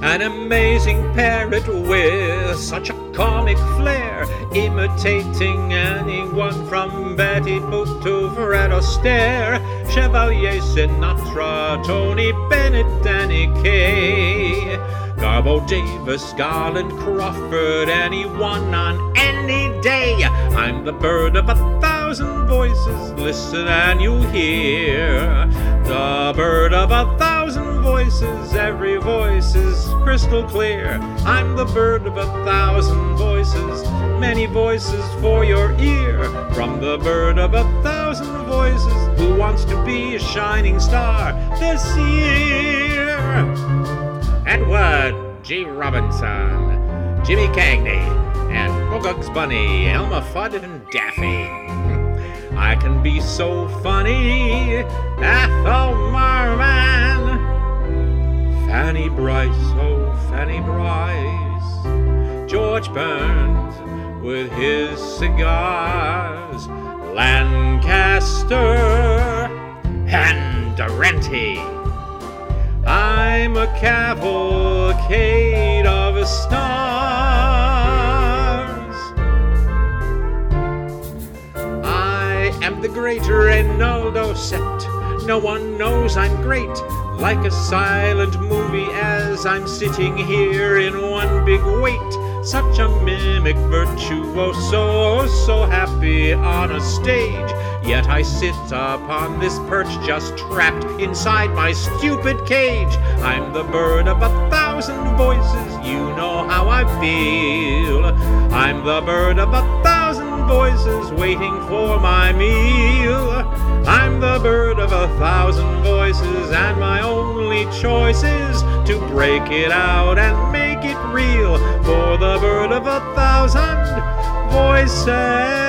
An amazing parrot with such a comic flair, imitating anyone from Betty Boop to Fred Astaire, Chevalier Sinatra, Tony Bennett, Danny Kaye, Garbo Davis, Garland Crawford, anyone on any day. I'm the bird of 1,000 voices, listen and you'll hear. The bird of 1,000 voices, every voice is crystal clear. I'm the bird of 1,000 voices, many voices for your ear. From the bird of 1,000 voices, who wants to be a shining star this year? Edward G. Robinson, Jimmy Cagney, and Bugs Bunny, Elmer Fudd, and Daffy. I can be so funny, Ethel Merman, Fanny Bryce, oh Fanny Bryce, George Burns with his cigars, Lancaster and Durante. I'm a cavalcade of stars. I am the great Reynaldo Set. No one knows I'm great, like a silent movie as I'm sitting here in one big weight. Such a mimic virtuoso, so happy on a stage. Yet I sit upon this perch just trapped inside my stupid cage. I'm the bird of 1,000 voices, you know how I feel. I'm the bird of 1,000 voices waiting for my meal. I'm the bird of 1,000 voices, and my only choice is to break it out and make it real for the bird of 1,000 voices.